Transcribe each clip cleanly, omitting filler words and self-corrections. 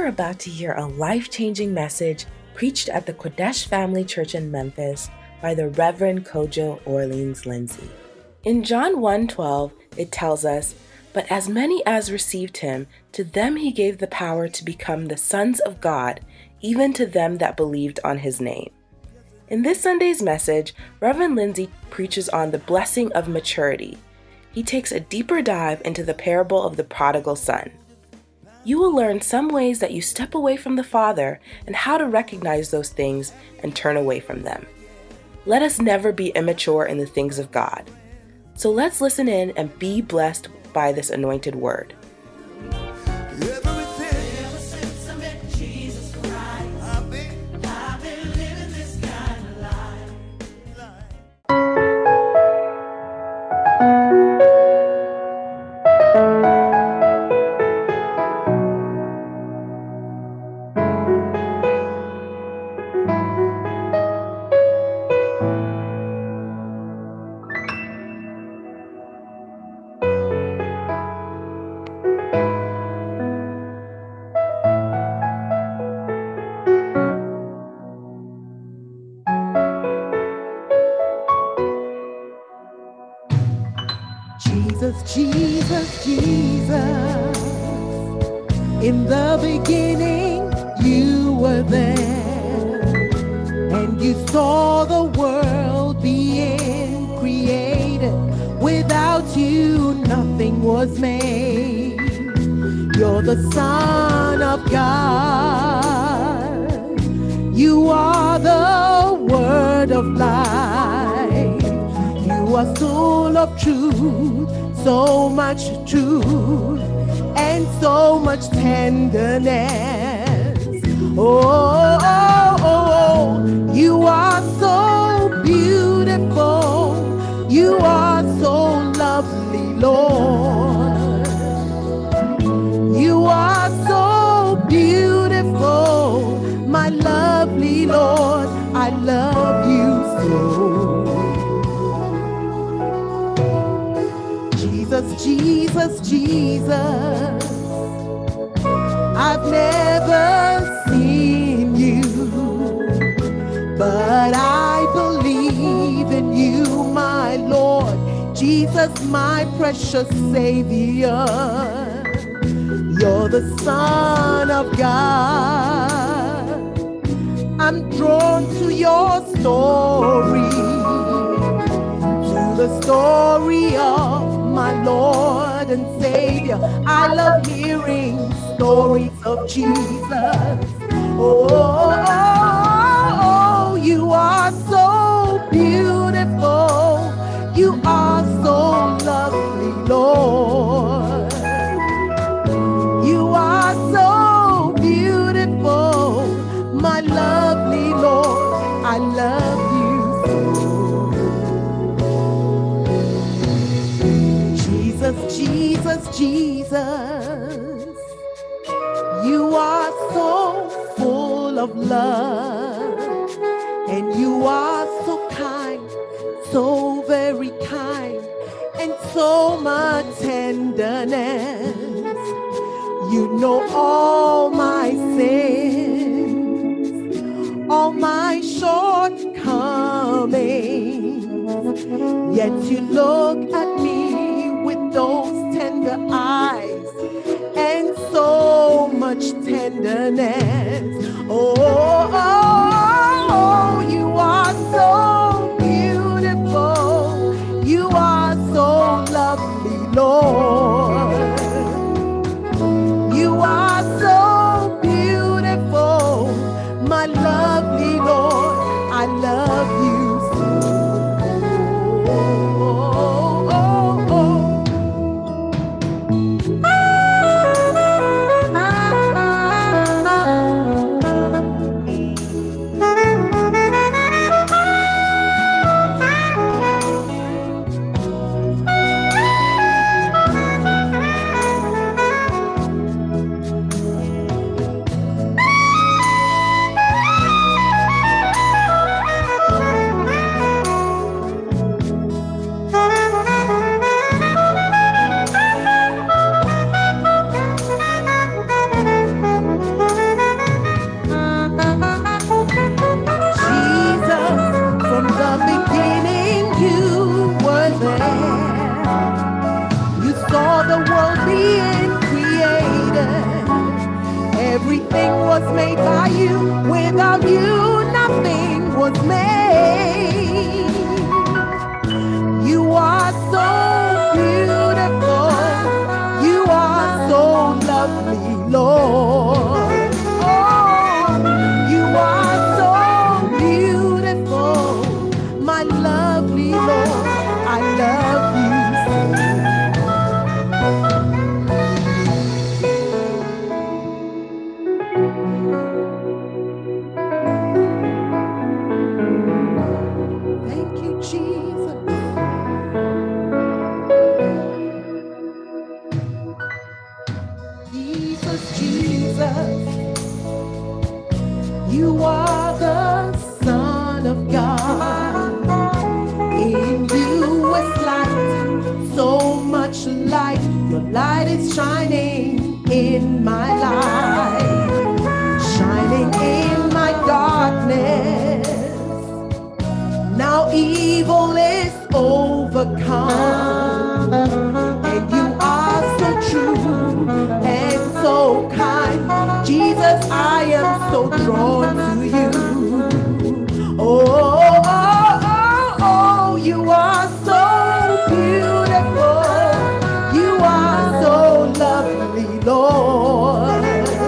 are about to hear a life-changing message preached at the Kodesh Family Church in Memphis by the Reverend Kojo Orleans Lindsay. In John 1:12, it tells us, "But as many as received him, to them he gave the power to become the sons of God, even to them that believed on his name." In this Sunday's message, Reverend Lindsay preaches on the blessing of maturity. He takes a deeper dive into the parable of the prodigal son. You will learn some ways that you step away from the Father and how to recognize those things and turn away from them. Let us never be immature in the things of God. So let's listen in and be blessed by this anointed word. Jesus, Jesus, Jesus, in the beginning you were there, and you saw the world being created. Without you, nothing was made. You're the Son of God. You are the Word of life. You are full of truth, so much truth and so much tenderness. Oh, oh, oh, you are so beautiful. You are so lovely, Lord. You are so beautiful, my lovely Lord. I love you so. Jesus, Jesus, Jesus, I've never seen you, but I believe in you, my Lord. Jesus, my precious Savior. You're the Son of God. I'm drawn to your story, to the story of my Lord and Savior. I love hearing stories of Jesus. Oh, oh, oh, you are so beautiful. You are so lovely, Lord. You are so beautiful, my lovely Lord. I love you so. Jesus, Jesus, Jesus, you are so full of love, and you are so kind, so very kind, and so much tenderness. You know all my sins, all my shortcomings, yet you look at me with those tender eyes and so much tenderness. Oh, oh, oh, you are so beautiful. You are so lovely, Lord. You are so beautiful, my lovely Lord. I love you so. made. You are so beautiful. You are so lovely, Lord. Oh, you are so beautiful, my lovely Lord. I love you Thank you, Jesus. Jesus, Jesus, you are the Son of God. In you is light, so much light. Your light is shining in my life, shining in my darkness. Now evil is overcome, and you are so true and so kind. Jesus, I am so drawn to you. Oh, oh, oh, oh, you are so beautiful. You are so lovely, Lord.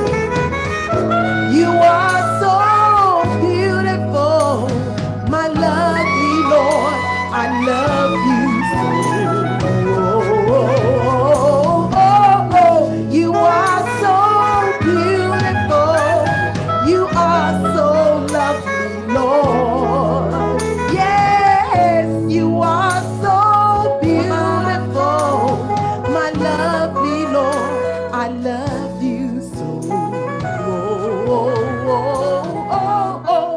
You are so beautiful, my lovely Lord. I love you so. Oh, oh, oh, oh. You are so beautiful. You are so lovely, Lord. Yes, you are so beautiful, my lovely Lord. I love you so. Oh, oh, oh, oh.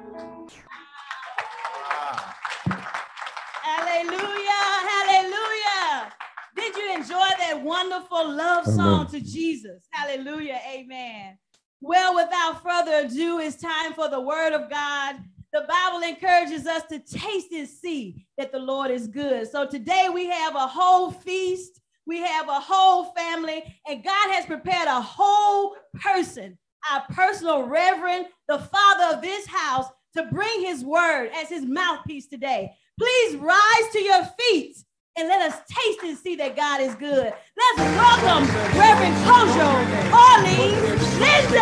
Hallelujah, hallelujah. Did you enjoy that wonderful love song to Jesus? Hallelujah, amen. Well, without further ado, it's time for the word of God. The Bible encourages us to taste and see that the Lord is good. So today we have a whole feast. We have a whole family, and God has prepared a whole person, our personal reverend, the father of this house, to bring his word as his mouthpiece today. Please rise to your feet and let us taste and see that God is good. Let's welcome Reverend Kojo Orleans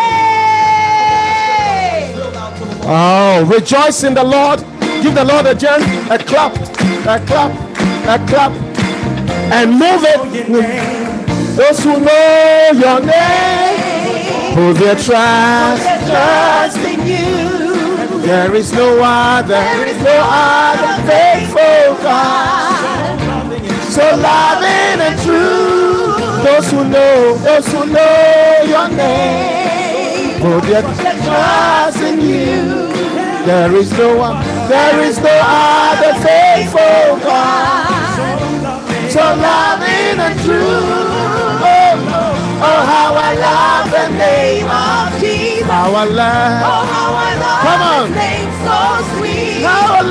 Lindsay. Oh, rejoice in the Lord. Give the Lord a clap, a clap, a clap, and move it. Those who know your name, who their trust in you. There is no other faithful God, so loving and true. Those who know your name, put their trust in you. There is no other faithful God, so loving and true. Oh, how I love the name of Jesus. How I love. Oh, how I love His name so sweet. How I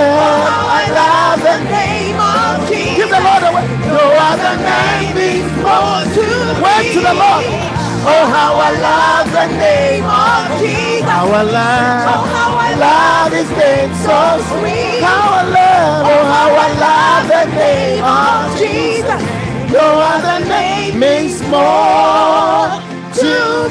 love the name of Jesus. Give the Lord away. No other name means more to me. Wait to the Lord. Oh, how I love the name of Jesus. How I love. Oh, how I love His name so sweet. How I love. Oh, how I love the name of Jesus. No other name means more to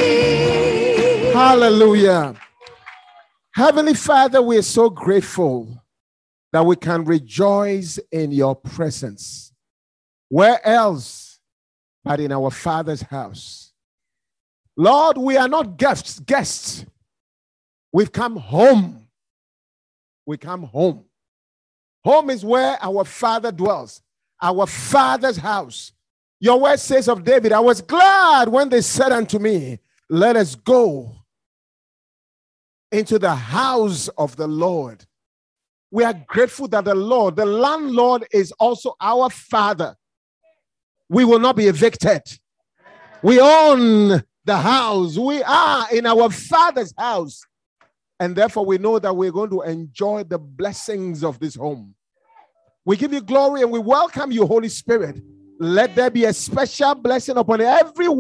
me. Hallelujah. Heavenly Father, we are so grateful that we can rejoice in your presence. Where else but in our Father's house? Lord, we are not guests. We've come home. We come home. Home is where our Father dwells. Our Father's house. Your word says of David, I was glad when they said unto me, let us go into the house of the Lord. We are grateful that the Lord, the landlord, is also our Father. We will not be evicted. We own the house. We are in our Father's house. And therefore we know that we're going to enjoy the blessings of this home. We give you glory and we welcome you, Holy Spirit. Let there be a special blessing upon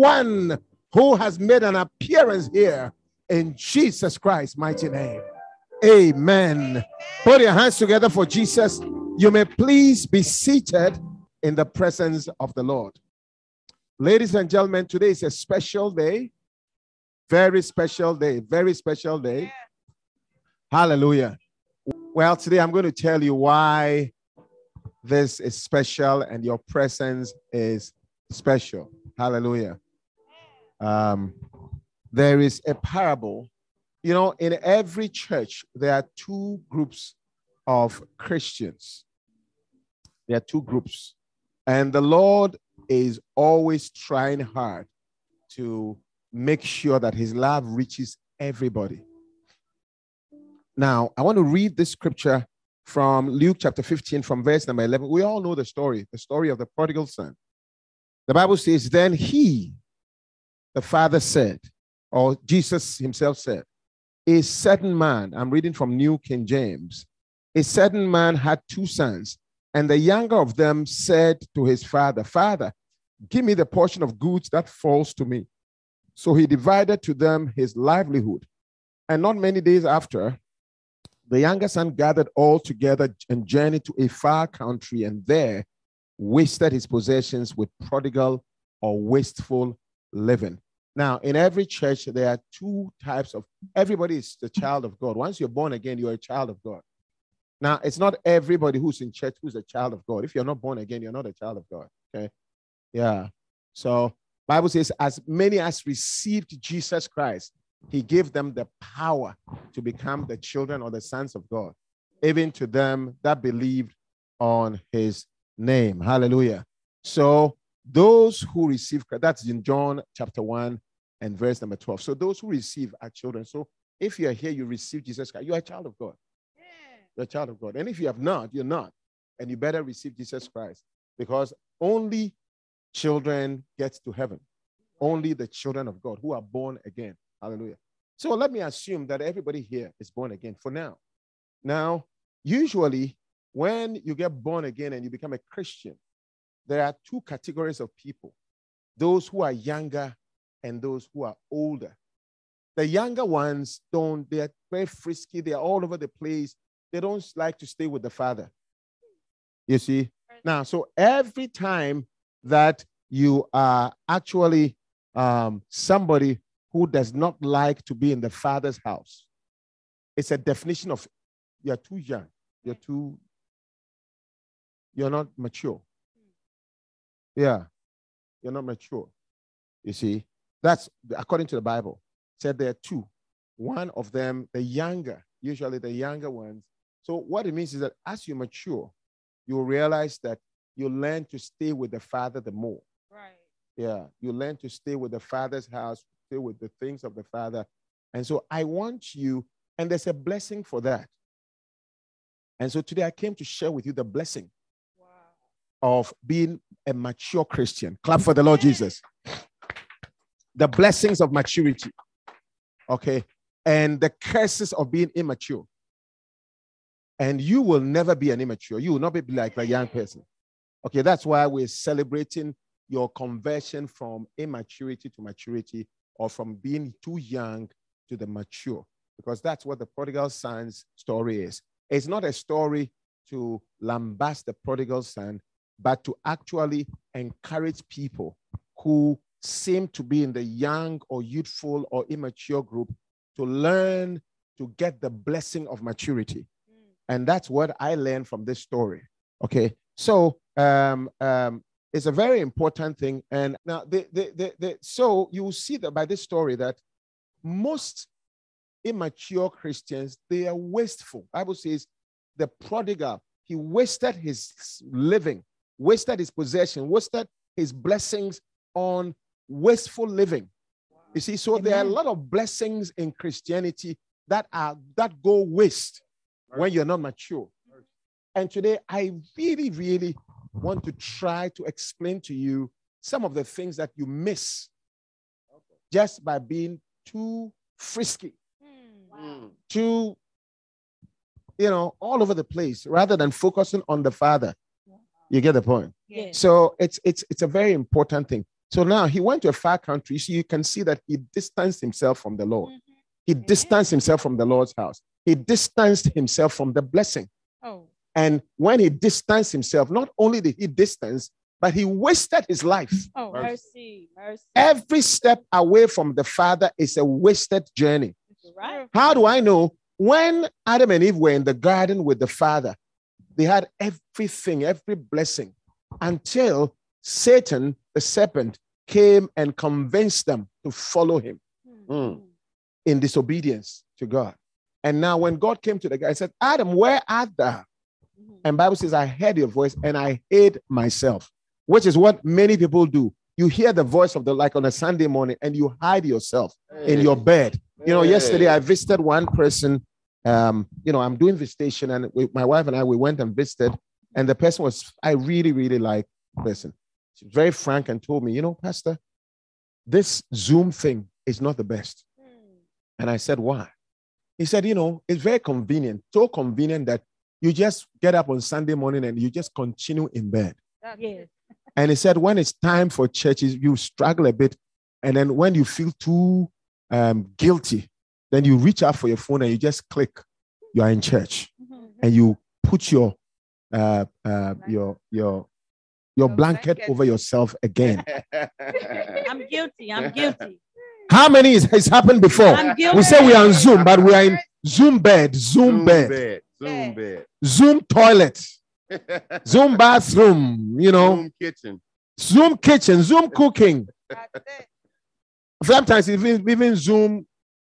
everyone who has made an appearance here in Jesus Christ's mighty name. Amen. Put your hands together for Jesus. You may please be seated in the presence of the Lord. Ladies and gentlemen, today is a special day. Very special day. Very special day. Hallelujah. Well, today I'm going to tell you why this is special and your presence is special. Hallelujah. There is a parable. You know, in every church, there are two groups of Christians. There are two groups. And the Lord is always trying hard to make sure that his love reaches everybody. Now, I want to read this scripture from Luke chapter 15 from verse number 11. We all know the story of the prodigal son. The Bible says, then he, the father said, or Jesus himself said, a certain man, I'm reading from New King James, a certain man had two sons, and the younger of them said to his father, Father, give me the portion of goods that falls to me. So he divided to them his livelihood. And not many days after, the younger son gathered all together and journeyed to a far country, and there wasted his possessions with prodigal or wasteful living. Now, in every church, there are two types of, everybody is the child of God. Once you're born again, you're a child of God. Now, it's not everybody who's in church who's a child of God. If you're not born again, you're not a child of God. Okay? Yeah. So, Bible says, as many as received Jesus Christ, he gave them the power to become the children or the sons of God, even to them that believed on his name. Hallelujah. So, those who receive, that's in John chapter 1 and verse number 12. So those who receive are children. So if you are here, you receive Jesus Christ, you are a child of God. Yeah. You're a child of God. And if you have not, you're not. And you better receive Jesus Christ, because only children get to heaven. Only the children of God who are born again. Hallelujah. So let me assume that everybody here is born again for now. Now, usually when you get born again and you become a Christian, there are two categories of people, those who are younger and those who are older. The younger ones they're very frisky, they're all over the place. They don't like to stay with the father. You see? Now, so every time that you are actually somebody who does not like to be in the father's house, it's a definition of you're too young, you're not mature. Yeah, you're not mature. You see, that's according to the Bible. Said there are two. One of them, the younger, usually the younger ones. So what it means is that as you mature, you'll realize that you learn to stay with the father the more. Right. Yeah, you learn to stay with the father's house, stay with the things of the father. And so I want you, and there's a blessing for that. And so today I came to share with you the blessing of being a mature Christian. Clap for the Lord Jesus. The blessings of maturity. Okay. And the curses of being immature. And you will never be an immature. You will not be like a young person. Okay. That's why we're celebrating your conversion from immaturity to maturity, or from being too young to the mature, because that's what the prodigal son's story is. It's not a story to lambast the prodigal son, but to actually encourage people who seem to be in the young or youthful or immature group to learn to get the blessing of maturity. And that's what I learned from this story. Okay, so it's a very important thing. And now, so you will see that by this story that most immature Christians, they are wasteful. The Bible says the prodigal, he wasted his living, wasted his possession, wasted his blessings on wasteful living. You see, so there are a lot of blessings in Christianity that go waste when you're not mature. And today, I really, really want to try to explain to you some of the things that you miss just by being too frisky, too, all over the place, rather than focusing on the Father. You get the point? Yeah. So it's a very important thing. So now he went to a far country. So you can see that he distanced himself from the Lord. He distanced himself from the Lord's house. he distanced himself from the blessing. Oh. And when he distanced himself, not only did he distance, but he wasted his life. Oh, mercy. Every step away from the Father is a wasted journey. Right. How do I know? When Adam and Eve were in the garden with the Father, they had everything, every blessing, until Satan, the serpent, came and convinced them to follow him in disobedience to God. And now when God came to the guy and said, Adam, where art thou? And Bible says, I heard your voice and I hid myself, which is what many people do. You hear the voice of the, like on a Sunday morning, and you hide yourself in your bed. You know, yesterday I visited one person. I'm doing visitation, and my wife and I, we went and visited, and the person was, I really, really like the person. She was very frank and told me, Pastor, this Zoom thing is not the best. And I said, why? He said, it's very convenient, so convenient that you just get up on Sunday morning and you just continue in bed. Yes. And he said, when it's time for churches, you struggle a bit. And then when you feel too guilty, then you reach out for your phone and you just click, you are in church. And you put your blanket over yourself again. I'm guilty. How many has happened before? I'm guilty. We say we are on Zoom, but we are in Zoom bed, Zoom toilet, Zoom bathroom, Zoom kitchen, Zoom cooking. Sometimes even Zoom,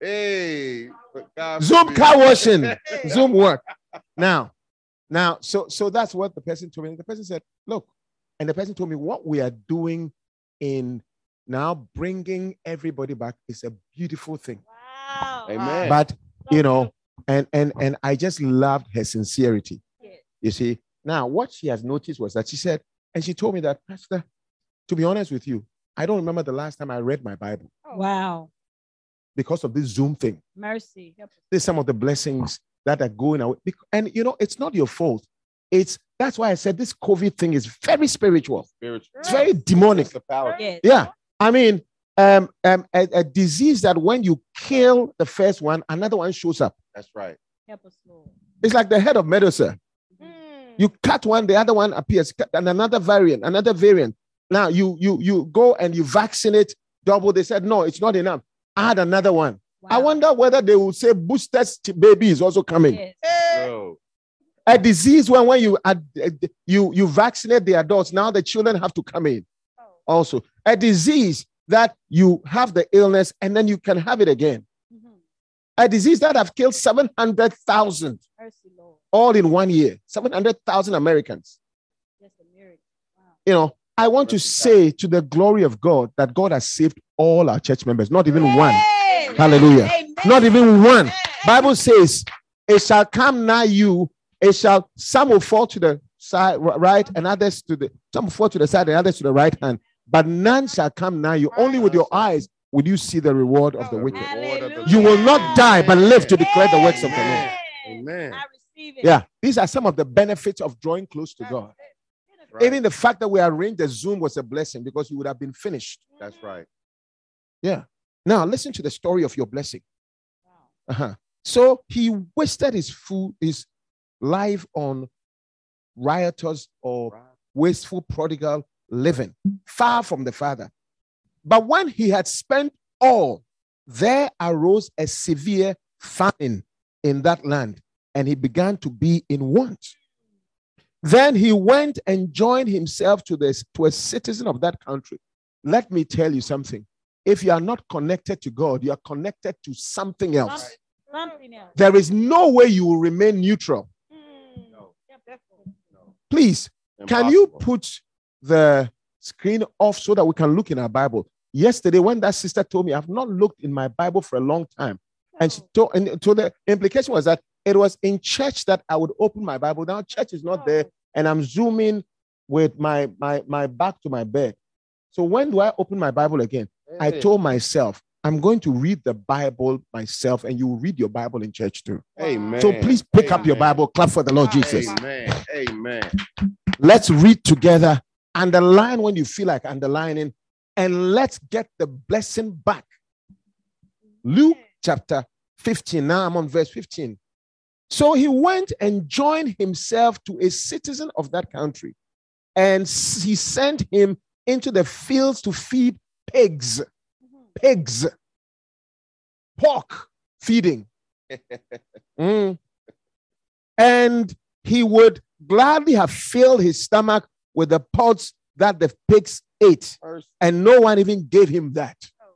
Zoom car washing, Zoom work. Now, so that's what the person told me. The person said, look, and the person told me what we are doing in now bringing everybody back is a beautiful thing. Wow. Amen. But, and I just loved her sincerity. Yes. You see, now what she has noticed was that she said, and she told me that, Pastor, to be honest with you, I don't remember the last time I read my Bible. Wow. Because of this Zoom thing. Mercy. There's some of the blessings that are going away. And it's not your fault. That's why I said this COVID thing is very spiritual. It's very demonic. It's the power. Yes. Yeah. I mean, a disease that when you kill the first one, another one shows up. That's right. Help us, Lord. It's like the head of Medusa. You cut one, the other one appears, and another variant. Now you go and you vaccinate double. They said, no, it's not enough. Add another one. Wow. I wonder whether they will say booster baby is also coming. Yes. Oh. A disease when you vaccinate the adults, now the children have to come in. Also, a disease that you have the illness and then you can have it again. A disease that have killed 700,000 all in 1 year. 700,000 Americans. Yes, a miracle. Wow. I want to say to the glory of God that God has saved all our church members, not even one. Hallelujah. Amen. Not even one. Amen. Bible says, it shall come nigh you. Some will fall to the side, right, and others some will fall to the side and others to the right hand. But none shall come nigh you. Only with your eyes will you see the reward of the wicked. Hallelujah. You will not die, but live to declare the works of the Lord. Amen. I receive it. Yeah, these are some of the benefits of drawing close to God. Right. Even the fact that we arranged the Zoom was a blessing because you would have been finished. That's right. Yeah. Now listen to the story of your blessing. Wow. So he wasted his life on riotous or wasteful prodigal living, far from the Father. But when he had spent all, there arose a severe famine in that land, and he began to be in want. Then he went and joined himself to a citizen of that country. Let me tell you something. If you are not connected to God, you are connected to something else. Something else. There is no way you will remain neutral. No. Please, can you put the screen off so that we can look in our Bible? Yesterday, when that sister told me, I've not looked in my Bible for a long time. And she told, and so the implication was that it was in church that I would open my Bible. Now church is not there, and I'm zooming with my back to my bed. So when do I open my Bible again? I told myself, I'm going to read the Bible myself, and you will read your Bible in church too. Amen. So please pick up your Bible, clap for the Lord Jesus. Amen. Amen. Let's read together, underline when you feel like underlining, and let's get the blessing back. Luke chapter 15. Now I'm on verse 15. So he went and joined himself to a citizen of that country, and he sent him into the fields to feed pigs. Pigs. Pork feeding. And he would gladly have filled his stomach with the pods that the pigs ate, and no one even gave him that.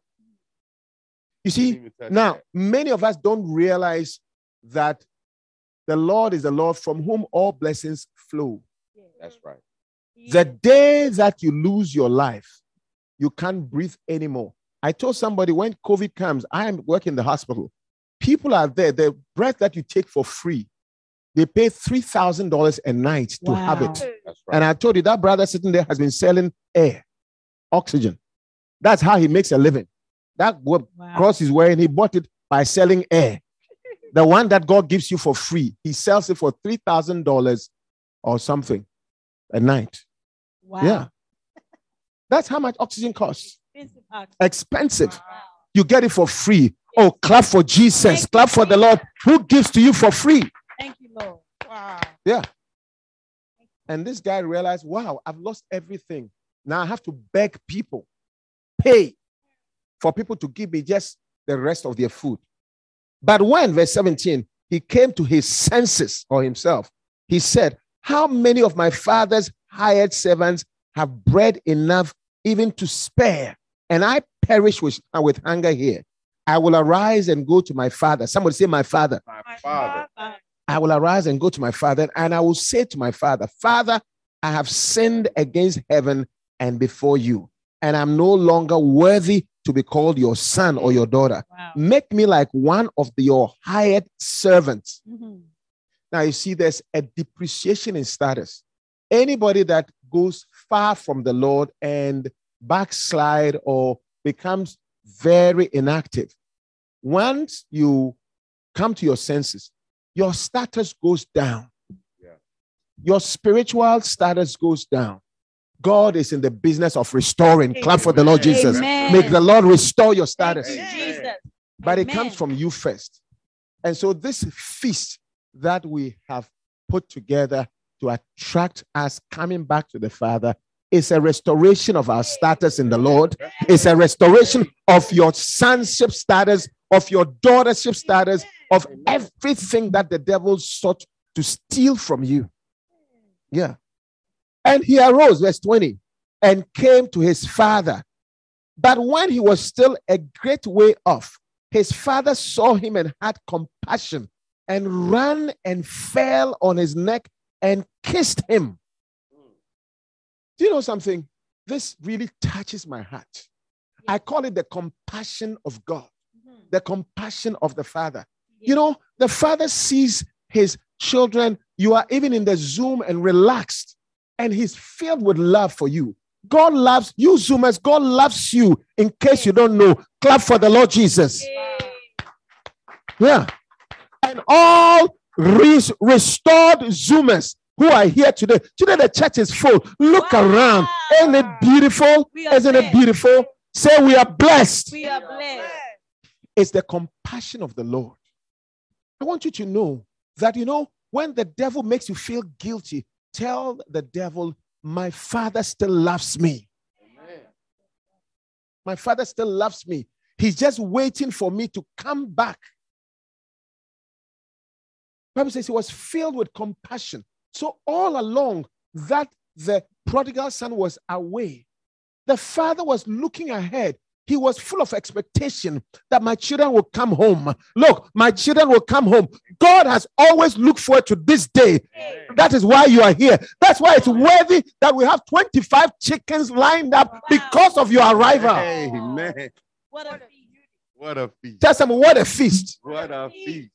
You see, now, many of us don't realize that the Lord is the Lord from whom all blessings flow. That's right. The day that you lose your life, you can't breathe anymore. I told somebody when COVID comes, I am working in the hospital. People are there, the breath that you take for free, they pay $3,000 a night to have it. That's right. And I told you that brother sitting there has been selling air, oxygen. That's how he makes a living. That cross he's wearing, he bought it by selling air. The one that God gives you for free, he sells it for $3,000 or something a night. Wow. Yeah. That's how much oxygen costs. Expensive. Wow. You get it for free. Oh, clap for Jesus. Clap for the Lord who gives to you for free. Thank you, Lord. Wow. Yeah. And this guy realized, wow, I've lost everything. Now I have to beg people, pay for people to give me just the rest of their food. But when, verse 17, he came to his senses or himself, he said, how many of my father's hired servants have bread enough even to spare, and I perish with hunger here? I will arise and go to my father. Somebody say, my father. My Father. I will arise and go to my father, and I will say to my father, Father, I have sinned against heaven and before you, and I'm no longer worthy to be called your son or your daughter. Wow. Make me like one of your hired servants. Mm-hmm. Now, you see, there's a depreciation in status. Anybody that goes far from the Lord and backslide or becomes very inactive, once you come to your senses, your status goes down. Yeah. Your spiritual status goes down. God is in the business of restoring. Clap for the Lord Jesus. Amen. Make the Lord restore your status. Thank you, Jesus. But it Amen. comes from you first. And so this feast that we have put together to attract us coming back to the Father is a restoration of our status in the Lord. It's a restoration of your sonship status, of your daughtership status, of everything that the devil sought to steal from you. Yeah. And he arose, verse 20, and came to his father. But when he was still a great way off, his father saw him and had compassion and ran and fell on his neck and kissed him. Do you know something? This really touches my heart. I call it the compassion of God, the compassion of the Father. You know, the Father sees his children. You are even in the Zoom and relaxed, and he's filled with love for you. God loves you, Zoomers. God loves you. In case you don't know, clap for the Lord Jesus. Yeah. And all restored Zoomers who are here today. Today the church is full. Look around. Isn't it beautiful? Isn't it beautiful? Say we are blessed. We are blessed. It's the compassion of the Lord. I want you to know that, you know, when the devil makes you feel guilty, tell the devil, my Father still loves me. Amen. My Father still loves me. He's just waiting for me to come back. The Bible says he was filled with compassion. So all along that the prodigal son was away, the father was looking ahead. He was full of expectation that my children will come home. Look, my children will come home. God has always looked forward to this day. That is why you are here. That's why it's worthy that we have 25 chickens lined up because of your arrival. Amen. What a feast. What a feast. Tell someone, what a feast. What a feast.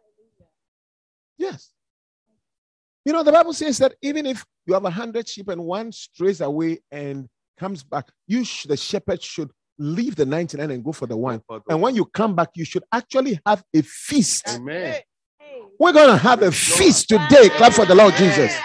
Yes. You know, the Bible says that even if you have 100 sheep and one strays away and comes back, the shepherd should leave the 99 and go for the one. And when you come back, you should actually have a feast. Amen. We're going to have a feast today. Clap for the Lord Jesus.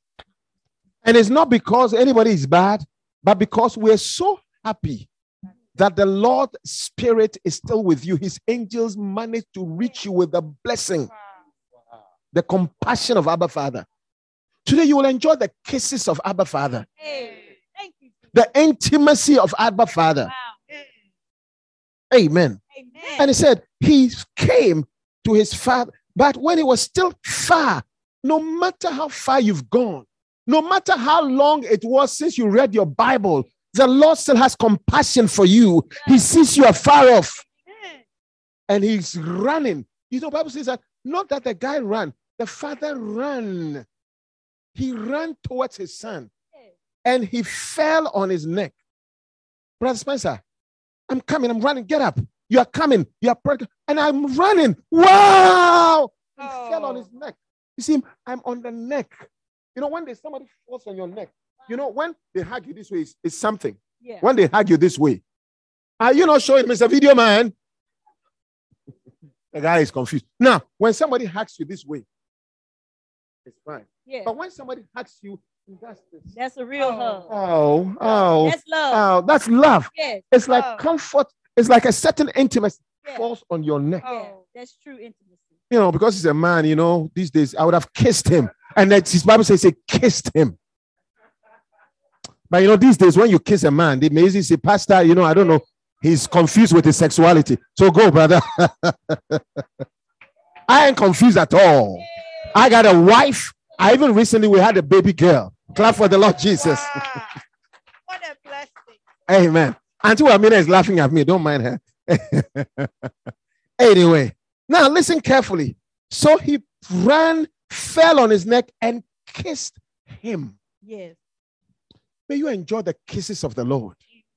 And it's not because anybody is bad, but because we're so happy that the Lord's Spirit is still with you. His angels manage to reach you with the blessing, the compassion of Abba Father. Today you will enjoy the kisses of Abba Father. Hey, thank you. The intimacy of Abba Father. Wow. Amen. Amen. And he said he came to his father, but when he was still far, no matter how far you've gone, no matter how long it was since you read your Bible, the Lord still has compassion for you. He sees you afar off and he's running. You know, the Bible says that not that the guy ran, the father ran. He ran towards his son and he fell on his neck. Brother Spencer, I'm coming, I'm running, get up. You are coming, you are pregnant, and I'm running. Wow! He fell on his neck. You see, I'm on the neck. You know, when there's somebody falls on your neck, you know, when they hug you this way, it's something. Yeah. When they hug you this way, are you not showing Mr. Video Man? The guy is confused. Now, when somebody hugs you this way, it's fine. Yeah. But when somebody hugs you, That's a real hug. Oh, That's love. oh, that's love. Yes. It's like love. comfort. It's like a certain intimacy Yeah. falls on your neck. Yeah, that's true intimacy. You know, because he's a man, you know, these days I would have kissed him. And that his Bible says he kissed him. But you know, these days when you kiss a man, they may easily say, Pastor, you know, I don't know, he's confused with his sexuality. So go, brother. I ain't confused at all. I got a wife. I even recently we had a baby girl. Clap for the Lord Jesus. Wow. What a blessing. Amen. Auntie Amina is laughing at me. Don't mind her. Anyway, now listen carefully. So he ran, fell on his neck, and kissed him. Yes. May you enjoy the kisses of the Lord.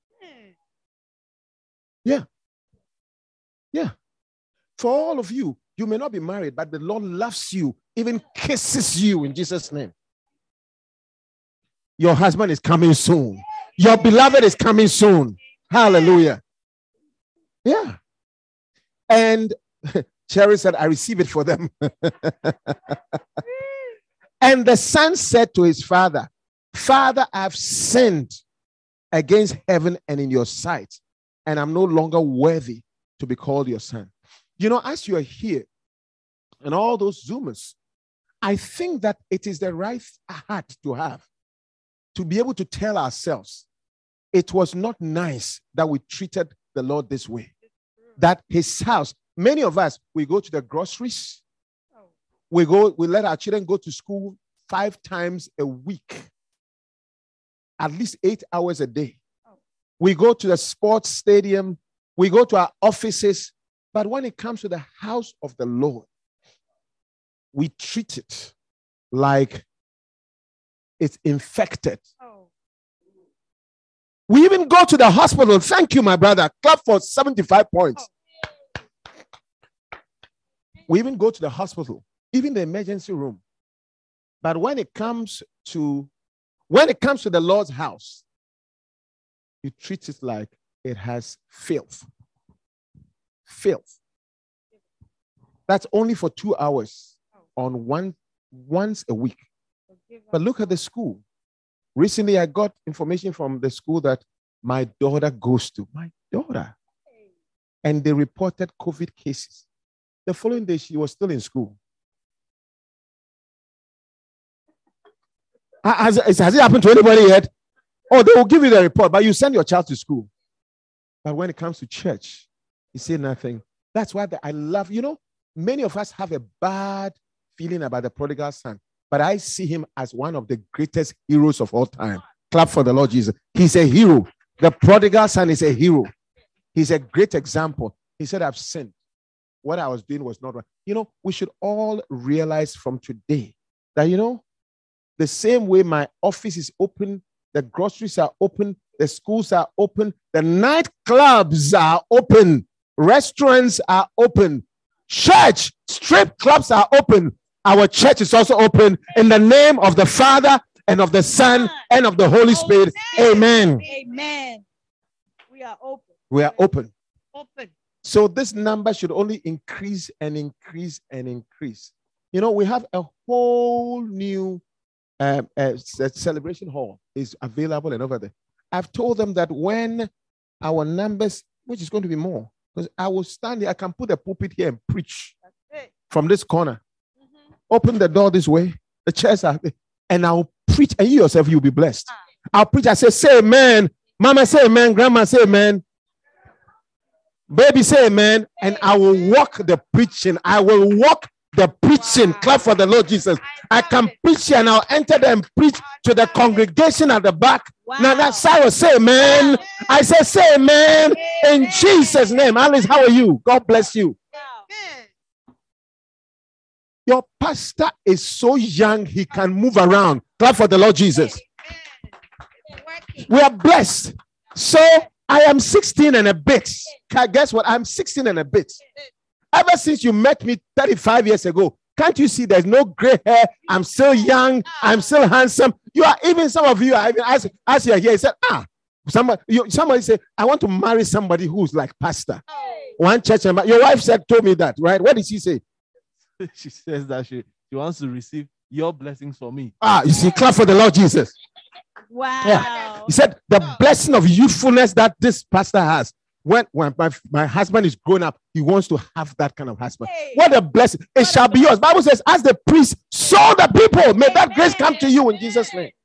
Yeah. Yeah. For all of you, you may not be married, but the Lord loves you, even kisses you in Jesus' name. Your husband is coming soon. Your beloved is coming soon. Hallelujah. Yeah. And Cherry said, I receive it for them. And the son said to his father, Father, I've sinned against heaven and in your sight, and I'm no longer worthy to be called your son. You know, as you are here and all those Zoomers, I think that it is the right heart to have to be able to tell ourselves it was not nice that we treated the Lord this way. That his house, many of us, we go to the groceries. We let our children go to school 5 times a week, at least 8 hours a day. We go to the sports stadium. We go to our offices. But when it comes to the house of the Lord, we treat it like it's infected. We even go to the hospital. Thank you, my brother. Clap for 75 points. We even go to the hospital, even the emergency room. But when it comes to the Lord's house, you treat it like it has filth. Filth. That's only for 2 hours once a week. But look at the school. Recently, I got information from the school that my daughter goes to. My daughter. And they reported COVID cases. The following day, she was still in school. Has it happened to anybody yet? Oh, they will give you the report, but you send your child to school. But when it comes to church, you say nothing. That's why I love, you know, many of us have a bad feeling about the prodigal son, but I see him as one of the greatest heroes of all time. Clap for the Lord Jesus. He's a hero. The prodigal son is a hero. He's a great example. He said, I've sinned. What I was doing was not right. You know, we should all realize from today that, you know, the same way my office is open, the groceries are open, the schools are open, the nightclubs are open, restaurants are open, church, strip clubs are open. Our church is also open in the name of the Father and of the Son and of the Holy Spirit. Amen. Amen. We are open. We are open. Open. So this number should only increase and increase and increase. You know, we have a whole new celebration hall is available and over there. I've told them that when our numbers, which is going to be more. Because I will stand here, I can put a pulpit here and preach from this corner. Open the door this way, the chairs are there, and I'll preach, and you yourself, you'll be blessed. I'll preach, I say amen. Mama, say amen. Grandma, say amen. Baby, say amen. And I will walk the preaching. I will walk the preaching. Clap for the Lord Jesus. I can preach and I'll enter there and preach to the congregation at the back. Now that's how I say amen. I say amen in Jesus' name. Alice, how are you? God bless you. Your pastor is so young, he can move around. Clap for the Lord Jesus. We are blessed. So I am 16 and a bit. Guess what? I'm 16 and a bit. Ever since you met me 35 years ago, can't you see there's no gray hair? I'm still young. I'm still handsome. You are even, some of you are even, as you are here, you said, somebody said, I want to marry somebody who's like pastor. One church member. Your wife told me that, right? What did she say? She says that she wants to receive your blessings for me. You see, clap for the Lord Jesus. Wow. Yeah. He said the blessing of youthfulness that this pastor has. When my husband is grown up, he wants to have that kind of husband. What a blessing. It shall be yours. Bible says, as the priest saw the people, may that grace come to you in Jesus' name.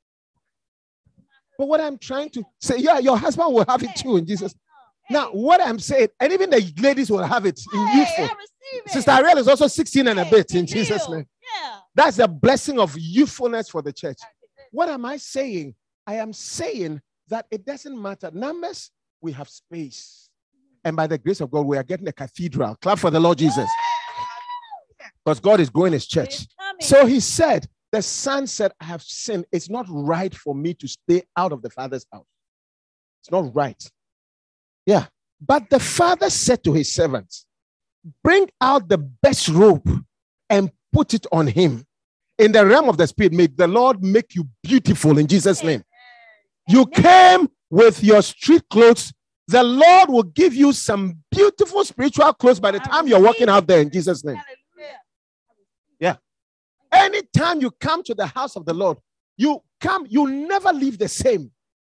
But what I'm trying to say, your husband will have it too in Jesus. Now, what I'm saying, and even the ladies will have it in youthful. Sister Ariel is also 16 and a bit in Jesus' name. That's the blessing of youthfulness for the church. What am I saying? I am saying that it doesn't matter. Numbers, we have space. And by the grace of God, we are getting a cathedral. Clap for the Lord Jesus. Because God is growing his church. So he said, the son said, I have sinned. It's not right for me to stay out of the father's house. It's not right. Yeah. But the father said to his servants, bring out the best robe and put it on him. In the realm of the spirit, may the Lord make you beautiful in Jesus' name. You came with your street clothes. The Lord will give you some beautiful spiritual clothes by the time you're walking out there in Jesus' name. Yeah. Anytime you come to the house of the Lord, you never leave the same.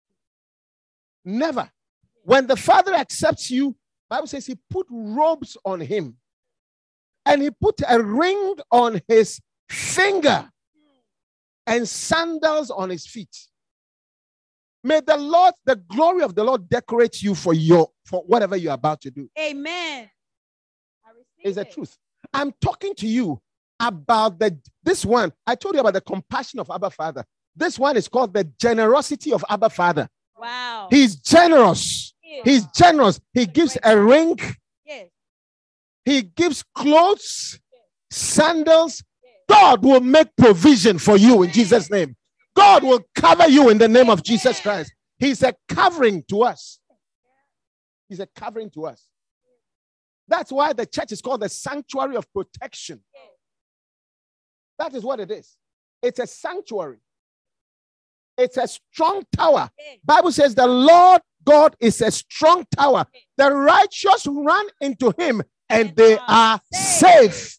Never. When the Father accepts you, the Bible says he put robes on him and he put a ring on his finger and sandals on his feet. May the Lord, the glory of the Lord decorate you for whatever you're about to do. Amen. It's the truth. I'm talking to you about this one. I told you about the compassion of Abba Father. This one is called the generosity of Abba Father. Wow. He's generous. He's generous. He gives a ring. Yes. He gives clothes, sandals. God will make provision for you in Jesus' name. God will cover you in the name of Jesus Christ. He's a covering to us. He's a covering to us. That's why the church is called the sanctuary of protection. That is what it is. It's a sanctuary. It's a strong tower. Bible says the Lord God is a strong tower. The righteous run into him and they are safe.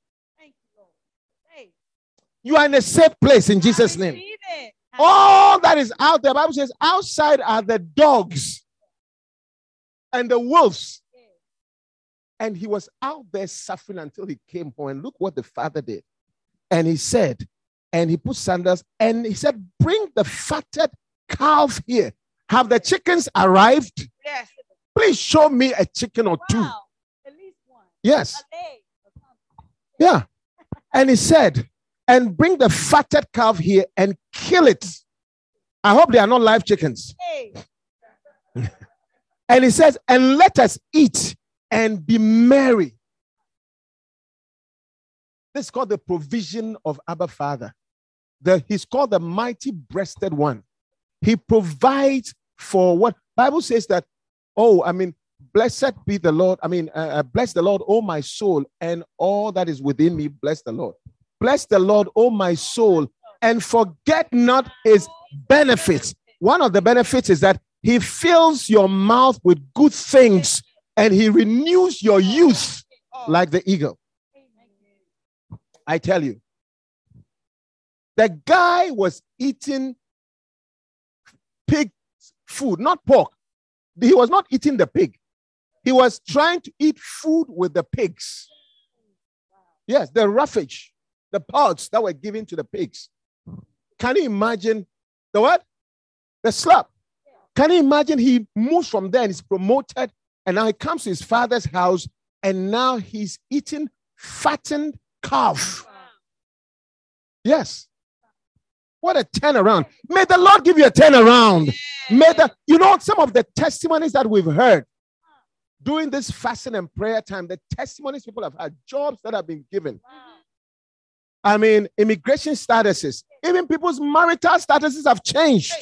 You are in a safe place in Jesus' name. All that is out there, the Bible says, outside are the dogs and the wolves. And he was out there suffering until he came home. And look what the father did. And he said, and he put sandals, and he said, bring the fatted calf here. Have the chickens arrived? Yes. Please show me a chicken or two. At least one. Yes. Yeah. And he said, and bring the fatted calf here and kill it. I hope they are not live chickens. Hey. And he says, and let us eat and be merry. This is called the provision of Abba Father. He's called the mighty breasted one. He provides for what Bible says that, blessed be the Lord. Bless the Lord, O my soul, and all that is within me. Bless the Lord. Bless the Lord, O my soul, and forget not his benefits. One of the benefits is that he fills your mouth with good things and he renews your youth like the eagle. I tell you, the guy was eating pig food, not pork, he was not eating the pig. He was trying to eat food with the pigs. Yes, the roughage, the pods that were given to the pigs. Can you imagine the what? The slap. Can you imagine he moves from there and is promoted, and now he comes to his father's house, and now he's eating fattened calf. Yes. What a turnaround. May the Lord give you a turnaround. Some of the testimonies that we've heard during this fasting and prayer time, the testimonies people have had, jobs that have been given. I mean, immigration statuses, even people's marital statuses have changed.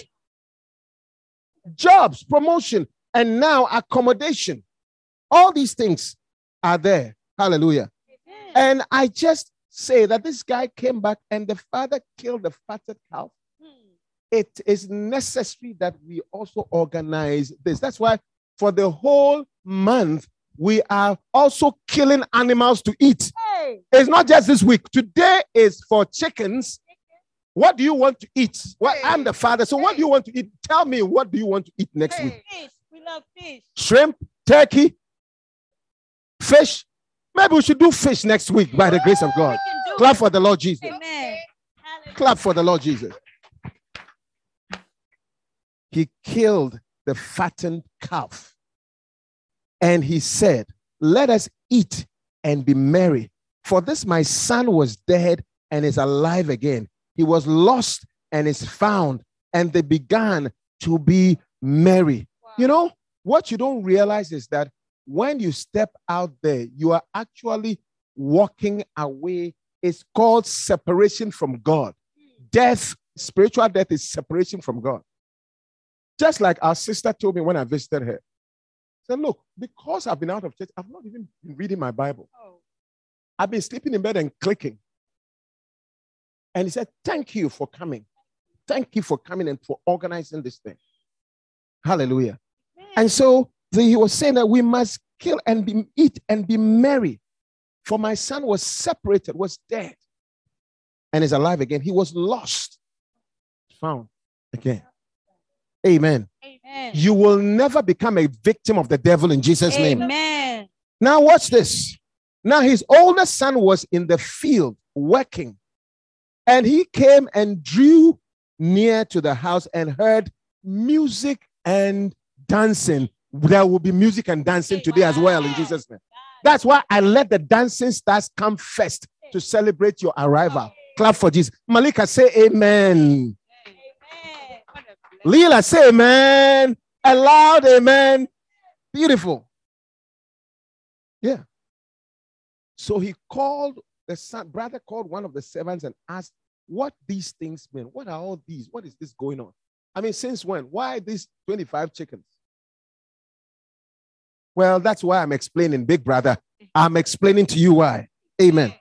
Jobs, promotion, and now accommodation. All these things are there. Hallelujah. And I just say that this guy came back and the father killed the fatted calf. It is necessary that we also organize this. That's why for the whole month, we are also killing animals to eat. It's not just this week. Today is for chickens. What do you want to eat? Well, I'm the father. So what do you want to eat? Tell me, what do you want to eat next week? Fish. We love fish. Shrimp, turkey, fish. Maybe we should do fish next week by the grace of God. Clap for the Lord Jesus. Amen. Clap for the Lord Jesus. He killed the fattened calf. And he said, let us eat and be merry. For this my son was dead and is alive again. He was lost and is found. And they began to be merry. Wow. You know, what you don't realize is that when you step out there, you are actually walking away. It's called separation from God. Death, spiritual death is separation from God. Just like our sister told me when I visited her. She said, look, because I've been out of church, I've not even been reading my Bible. I've been sleeping in bed and clicking. And he said, thank you for coming. Thank you for coming and for organizing this thing. Hallelujah. And so he was saying that we must kill and eat and be merry. For my son was separated, was dead, and is alive again. He was lost, found again. Amen. Amen. You will never become a victim of the devil in Jesus' name. Amen. Now watch this. Now his older son was in the field working, and he came and drew near to the house and heard music and dancing. There will be music and dancing today as well in Jesus' name. That's why I let the dancing stars come first to celebrate your arrival. Clap for Jesus. Malika, say amen. Leela, say amen. A loud amen. Beautiful. Yeah. So he called the son, brother called one of the servants and asked what these things mean. What are all these? What is this going on? I mean, since when? Why these 25 chickens? Well, that's why I'm explaining, big brother. I'm explaining to you why. Amen.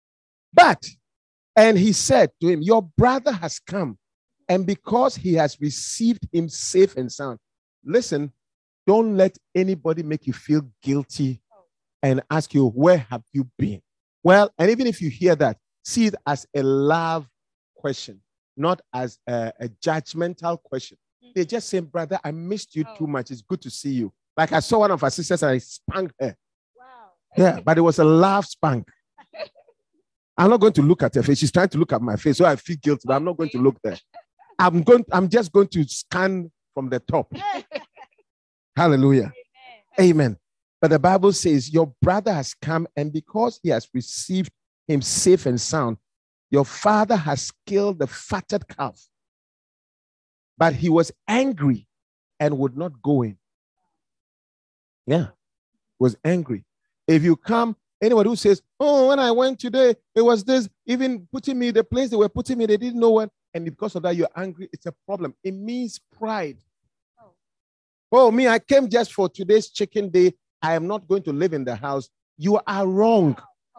And he said to him, your brother has come, and because he has received him safe and sound. Listen, don't let anybody make you feel guilty and ask you, where have you been? Well, and even if you hear that, see it as a love question, not as a judgmental question. They're just saying, brother, I missed you too much. It's good to see you. Like I saw one of our sisters and I spanked her. Wow. Yeah, but it was a love spank. I'm not going to look at her face. She's trying to look at my face, so I feel guilty, but I'm not going to look there. I'm just going to scan from the top. Hallelujah. Amen. But the Bible says your brother has come, and because he has received him safe and sound, your father has killed the fatted calf. But he was angry and would not go in. Yeah, was angry. If you come, anybody who says, oh, when I went today, it was this, even putting me the place they were putting me, they didn't know when, and because of that, you're angry, it's a problem. It means pride. Oh, me, I came just for today's chicken day. I am not going to live in the house. You are wrong.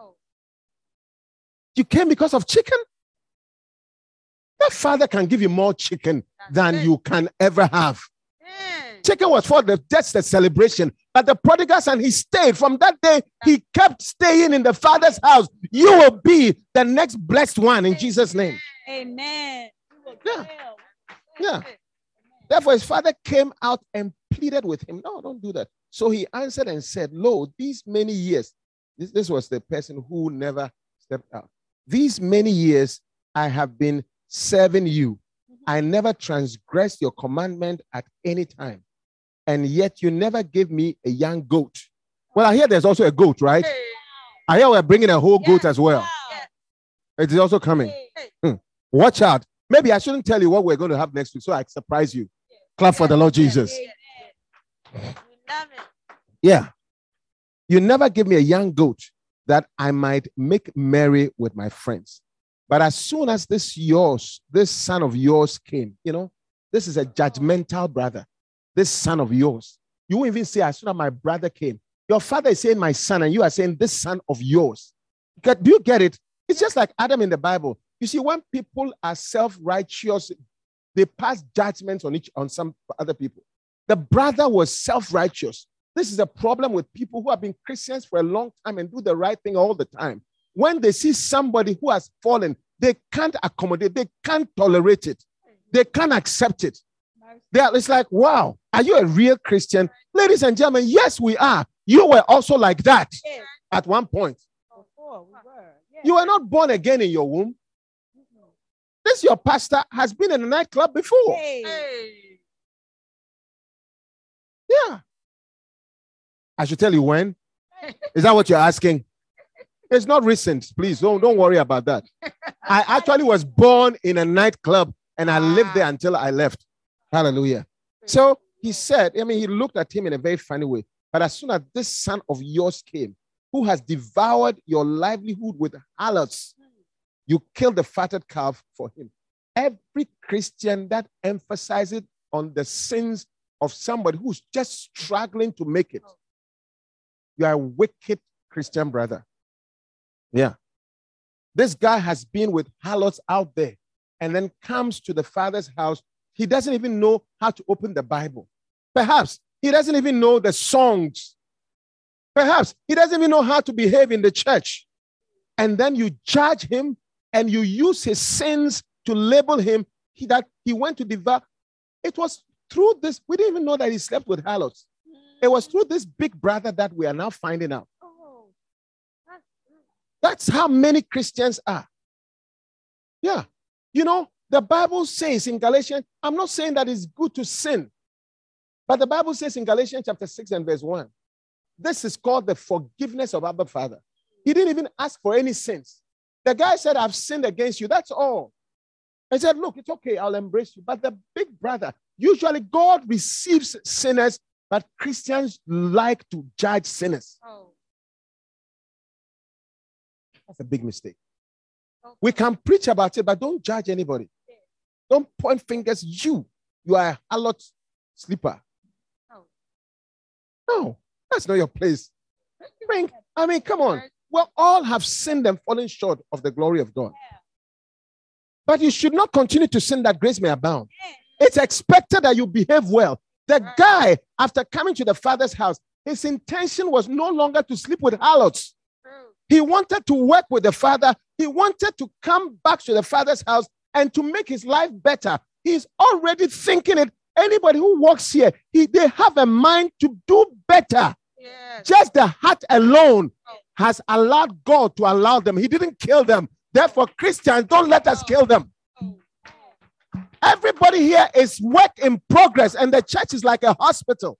You came because of chicken? That father can give you more chicken than you can ever have. Chicken was for just the celebration. But the prodigal son, he stayed. From that day, he kept staying in the father's house. You will be the next blessed one in Jesus' name. Amen. Yeah. Yeah. Therefore, his father came out and pleaded with him, no, don't do that. So he answered and said, lo, these many years, this was the person who never stepped out. These many years I have been serving you. I never transgressed your commandment at any time. And yet you never gave me a young goat. Well, I hear there's also a goat, right? I hear we're bringing a whole goat as well. It is also coming. Watch out. Maybe I shouldn't tell you what we're going to have next week, so I surprise you. Clap for the Lord Jesus. Yeah. You never give me a young goat that I might make merry with my friends. But as soon as this son of yours came, this is a judgmental brother. This son of yours. You won't even say, as soon as my brother came. Your father is saying my son, and you are saying this son of yours. Do you get it? It's just like Adam in the Bible. You see, when people are self-righteous, they pass judgments on some other people. The brother was self-righteous. This is a problem with people who have been Christians for a long time and do the right thing all the time. When they see somebody who has fallen, they can't accommodate, they can't tolerate it, they can't accept it. It's like, wow, are you a real Christian? Ladies and gentlemen, yes, we are. You were also like that at one point. You were not born again in your womb. This your pastor has been in a nightclub before. Yeah. I should tell you when. Is that what you're asking? It's not recent. Please don't worry about that. I actually was born in a nightclub and I lived there until I left. Hallelujah. So he said, he looked at him in a very funny way. But as soon as this son of yours came, who has devoured your livelihood with harlots, you killed the fatted calf for him. Every Christian that emphasizes on the sins of somebody who's just struggling to make it, you are a wicked Christian brother. Yeah. This guy has been with harlots out there and then comes to the father's house. He doesn't even know how to open the Bible. Perhaps he doesn't even know the songs. Perhaps he doesn't even know how to behave in the church. And then you judge him and you use his sins to label him that he went to devour. It was through this, we didn't even know that he slept with harlots. It was through this big brother that we are now finding out. That's how many Christians are. Yeah. The Bible says in Galatians, I'm not saying that it's good to sin, but the Bible says in Galatians chapter 6 and verse 1, this is called the forgiveness of Abba Father. He didn't even ask for any sins. The guy said, I've sinned against you. That's all. I said, look, it's okay. I'll embrace you. But the big brother, usually God receives sinners, but Christians like to judge sinners. That's a big mistake. We can preach about it, but don't judge anybody. Don't point fingers. You are a harlot sleeper. No, that's not your place. Come on. Well, all have sinned and fallen short of the glory of God. But you should not continue to sin that grace may abound. It's expected that you behave well. The guy, after coming to the father's house, his intention was no longer to sleep with harlots. He wanted to work with the father. He wanted to come back to the father's house and to make his life better. He's already thinking it. Anybody who walks here, they have a mind to do better. Just the heart alone has allowed God to allow them. He didn't kill them. Therefore, Christians, don't let us kill them. Everybody here is work in progress, and the church is like a hospital.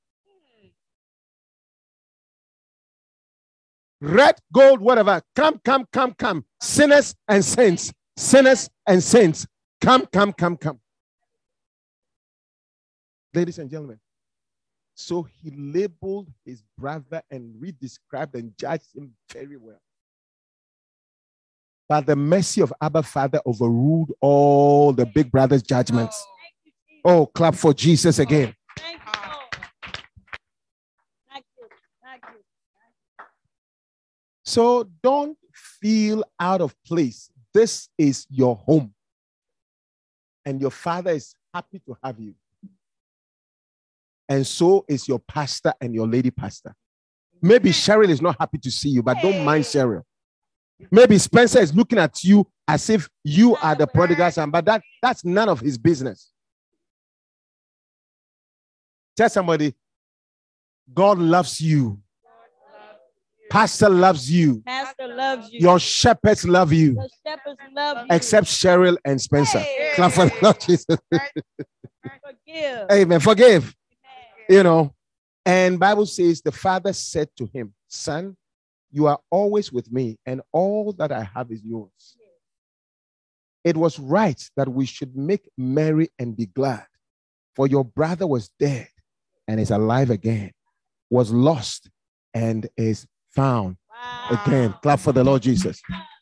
Red, gold, whatever. Come. Sinners and saints. Sinners and saints. Come. Ladies and gentlemen, so he labeled his brother and re-described and judged him very well. But the mercy of Abba Father overruled all the big brother's judgments. Oh, clap for Jesus again. Thank you, Lord. Thank you. So don't feel out of place. This is your home. And your father is happy to have you. And so is your pastor and your lady pastor. Maybe Cheryl is not happy to see you, but don't mind Cheryl. Maybe Spencer is looking at you as if you are the prodigal son, but that's none of his business. Tell somebody, God loves you. Pastor loves you. Pastor loves you. Your shepherds love you. The shepherds love you. Except Cheryl and Spencer. Hey. Clap for the Lord Jesus. Forgive. Amen. Forgive. Amen. You know. And Bible says the father said to him, son, you are always with me, and all that I have is yours. It was right that we should make merry and be glad, for your brother was dead and is alive again, was lost and is found again. Clap for the Lord Jesus.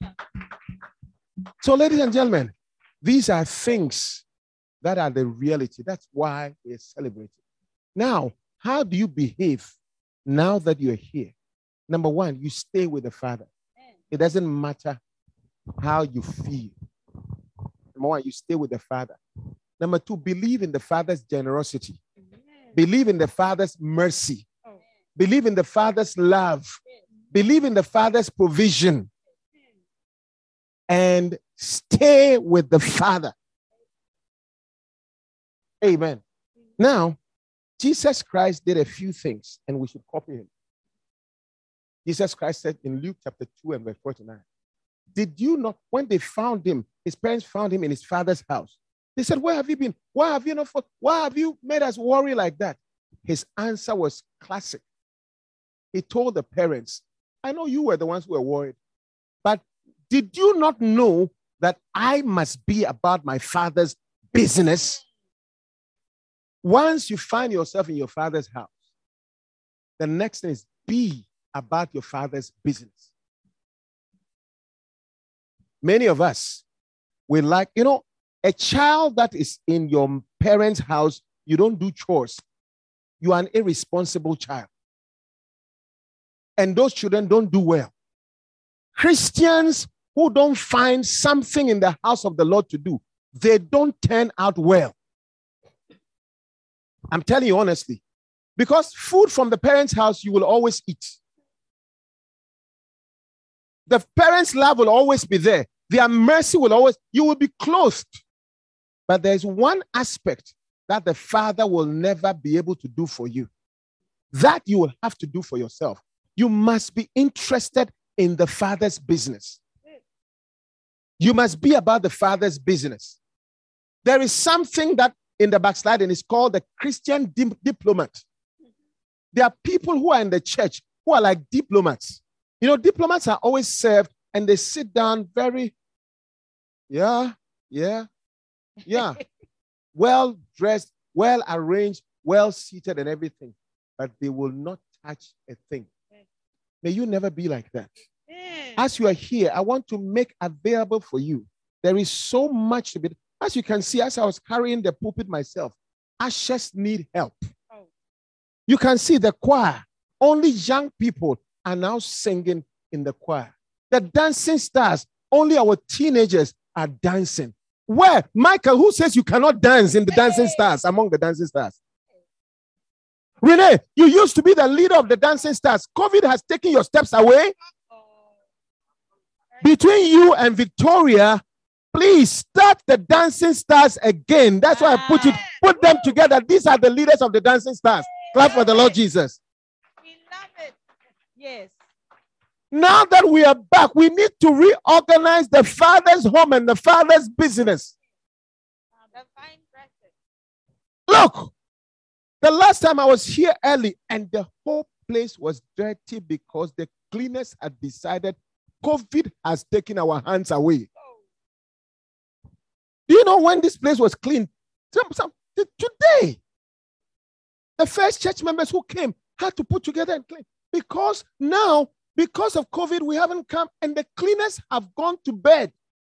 So, ladies and gentlemen, these are things that are the reality. That's why we're celebrating. Now, how do you behave now that you're here? Number one, you stay with the Father. It doesn't matter how you feel. Number one, you stay with the Father. Number two, believe in the Father's generosity. Believe in the Father's mercy. Believe in the Father's love. Believe in the Father's provision. And stay with the Father. Amen. Now, Jesus Christ did a few things, and we should copy him. Jesus Christ said in Luke chapter 2 and verse 49, did you not, when they found him, his parents found him in his father's house, they said, where have you been? Why have you made us worry like that? His answer was classic. He told the parents, I know you were the ones who were worried, but did you not know that I must be about my Father's business? Once you find yourself in your Father's house, the next thing is be about your Father's business. Many of us, we like, a child that is in your parents' house, you don't do chores. You are an irresponsible child. And those children don't do well. Christians who don't find something in the house of the Lord to do, they don't turn out well. I'm telling you honestly. Because food from the parents' house, you will always eat. The parents' love will always be there. Their mercy will always, you will be clothed. But there's one aspect that the Father will never be able to do for you. That you will have to do for yourself. You must be interested in the Father's business. You must be about the Father's business. There is something that in the backsliding is called the Christian diplomat. There are people who are in the church who are like diplomats. Diplomats are always served and they sit down very, well dressed, well arranged, well seated and everything, but they will not touch a thing. May you never be like that. As you are here, I want to make available for you. There is so much to be. As you can see, as I was carrying the pulpit myself, ushers need help. You can see the choir. Only young people are now singing in the choir. The dancing stars, only our teenagers are dancing. Where? Michael, who says you cannot dance in the dancing stars, among the dancing stars? Renee, you used to be the leader of the dancing stars. COVID has taken your steps away. Between you and Victoria, please start the dancing stars again. That's why I put them together. These are the leaders of the dancing stars. Clap for the Lord Jesus. We love it. Yes. Now that we are back, we need to reorganize the Father's home and the Father's business. Look, the last time I was here early and the whole place was dirty because the cleaners had decided COVID has taken our hands away. Do you know when this place was clean? Today. The first church members who came had to put together and clean. Because now, because of COVID, we haven't come and the cleaners have gone to bed.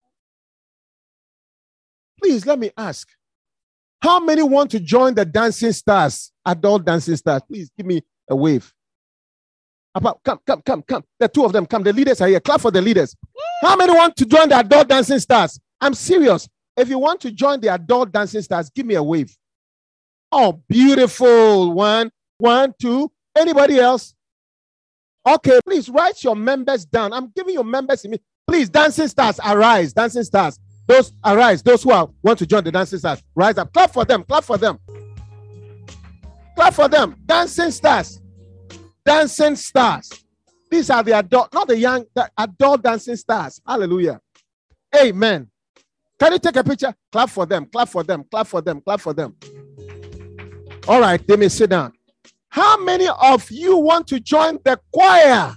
Please, let me ask. How many want to join the dancing stars, adult dancing stars? Please give me a wave. Come. The two of them come. The leaders are here. Clap for the leaders. How many want to join the adult dancing stars? I'm serious. If you want to join the adult dancing stars, give me a wave. Oh, beautiful. One, two. Anybody else? Okay, please write your members down. I'm giving your members. Please, dancing stars, arise. Dancing stars. Those arise. Those who want to join the dancing stars, rise up. Clap for them. Clap for them. Clap for them. Dancing stars. dancing stars. These are the adult, not the young, the adult dancing stars. Hallelujah. Amen. Can you take a picture? Clap for them, clap for them, clap for them, clap for them. All right, they may sit down. How many of you want to join the choir?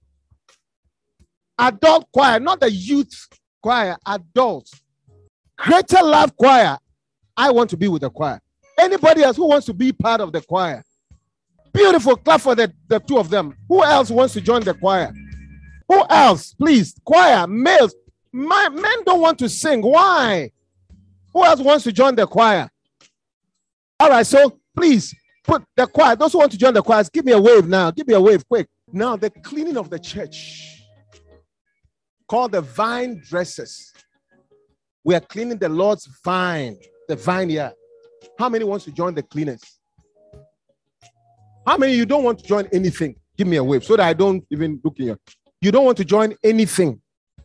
Adult choir, not the youth choir, adults. Greater Love Choir. I want to be with the choir. Anybody else who wants to be part of the choir? Beautiful. Clap for the two of them. Who else wants to join the choir? Who else? Please. Choir, males. Men don't want to sing. Why? Who else wants to join the choir? All right, so please put the choir. Those who want to join the choir, give me a wave now. Give me a wave quick. Now, the cleaning of the church, called the vine dressers. We are cleaning the Lord's vine, the vineyard. How many wants to join the cleaners? How many you don't want to join anything? Give me a wave so that I don't even look in you. You don't want to join anything.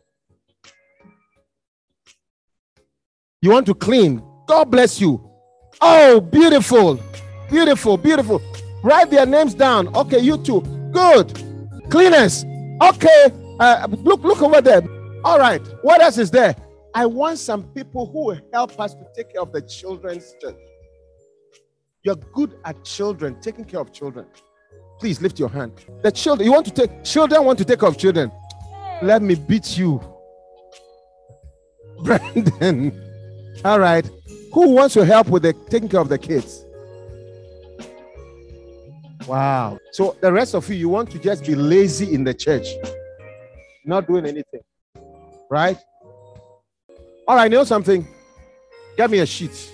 You want to clean. God bless you. Oh, beautiful. Beautiful, beautiful. Write their names down. Okay, you two. Good. Cleaners. Okay. Look over there. All right. What else is there? I want some people who will help us to take care of the children's church. You're good at children, taking care of children. Please lift your hand. The children, children want to take care of children. Let me beat you. Brandon. All right. Who wants to help with the taking care of the kids? Wow. So the rest of you want to just be lazy in the church. Not doing anything. Right? All right, you know something? Get me a sheet.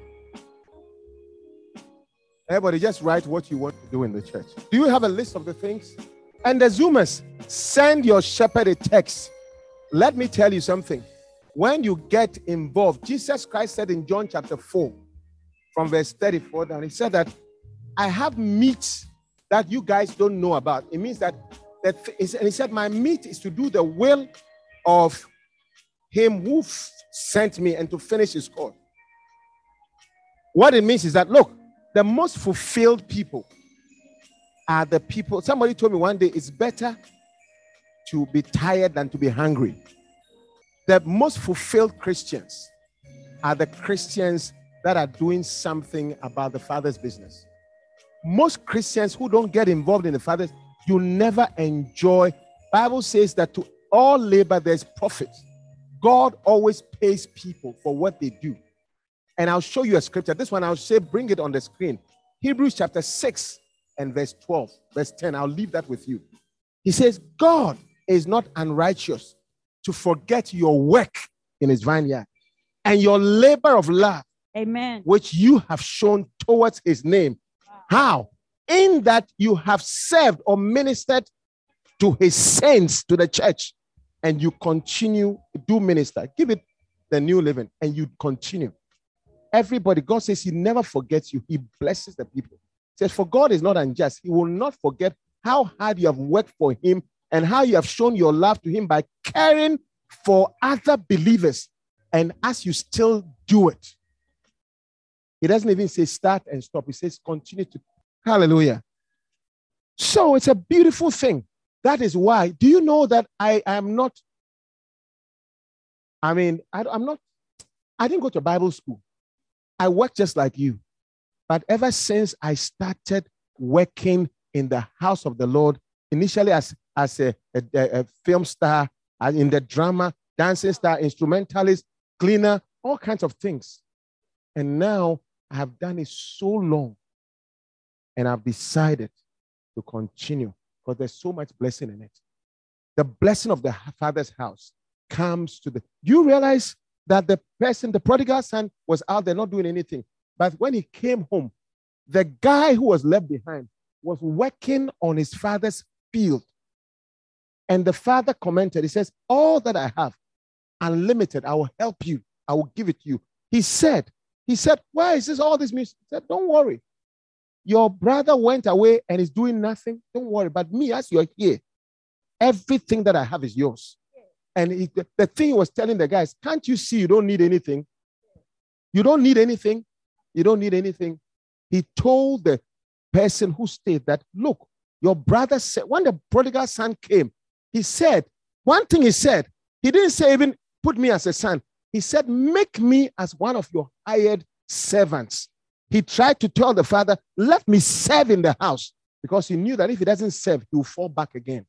Everybody just write what you want to do in the church. Do you have a list of the things? And the Zoomers, send your shepherd a text. Let me tell you something. When you get involved, Jesus Christ said in John chapter 4, from verse 34 down, he said that I have meat that you guys don't know about. It means that, and he said, my meat is to do the will of him who sent me and to finish his course. What it means is that, look, the most fulfilled people are the people. Somebody told me one day it's better to be tired than to be hungry. The most fulfilled Christians are the Christians that are doing something about the Father's business. Most Christians who don't get involved in the Father's, you never enjoy. Bible says that to all labor there's profit. God always pays people for what they do. And I'll show you a scripture. This one I'll say, bring it on the screen. Hebrews chapter 6 and verse 12, verse 10. I'll leave that with you. He says, God is not unrighteous to forget your work in his vineyard and your labor of love, amen, which you have shown towards his name. Wow. How? In that you have served or ministered to his saints, to the church, and you continue to do minister. Give it the New Living, and you continue. Everybody, God says he never forgets you. He blesses the people. He says, for God is not unjust. He will not forget how hard you have worked for him and how you have shown your love to him by caring for other believers. And as you still do it, he doesn't even say start and stop. He says continue to. Hallelujah. So it's a beautiful thing. That is why. Do you know that I didn't go to Bible school. I work just like you. But ever since I started working in the house of the Lord, initially as a film star, in the drama, dancing star, instrumentalist, cleaner, all kinds of things. And now I have done it so long. And I've decided to continue because there's so much blessing in it. The blessing of the Father's house comes to the... Do you realize that the prodigal son was out there not doing anything? But when he came home, the guy who was left behind was working on his father's field. And the father commented, he says, all that I have, unlimited, I will help you. I will give it to you. He said, why is this all this music? He said, don't worry. Your brother went away and is doing nothing. Don't worry. But me, as you're here, everything that I have is yours. And the thing he was telling the guys, can't you see you don't need anything? You don't need anything. You don't need anything. He told the person who stayed that, look, Your brother said, when the prodigal son came, he said, one thing he said, he didn't say even put me as a son. He said, make me as one of your hired servants. He tried to tell the father, let me serve in the house, because he knew that if he doesn't serve, he will fall back again.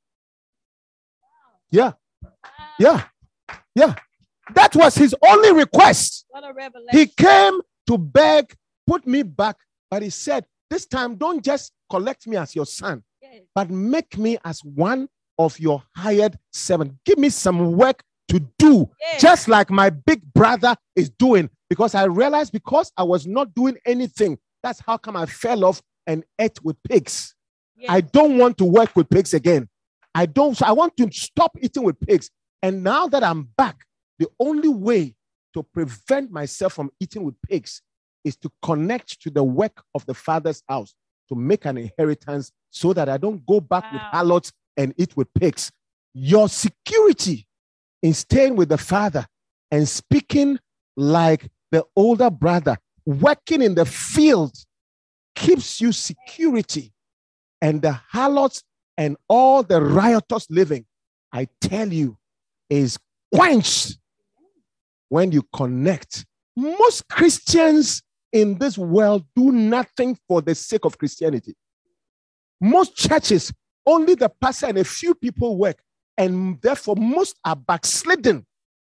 Yeah. Yeah. Yeah. That was his only request. What a revelation. He came to beg, put me back, but he said, this time don't just collect me as your son, Yes. but make me as one of your hired servants. Give me some work to do, Yes. just like my big brother is doing, because I realized because I was not doing anything, that's how come I fell off and ate with pigs. Yes. I don't want to work with pigs again. I want to stop eating with pigs. And now that I'm back, the only way to prevent myself from eating with pigs is to connect to the work of the Father's house, to make an inheritance so that I don't go back with harlots and eat with pigs. Your security in staying with the Father and speaking like the older brother, working in the field, keeps you security. And the harlots and all the riotous living, I tell you, is quenched when you connect. Most Christians in this world do nothing for the sake of Christianity. Most churches, only the pastor and a few people work, and therefore most are backslidden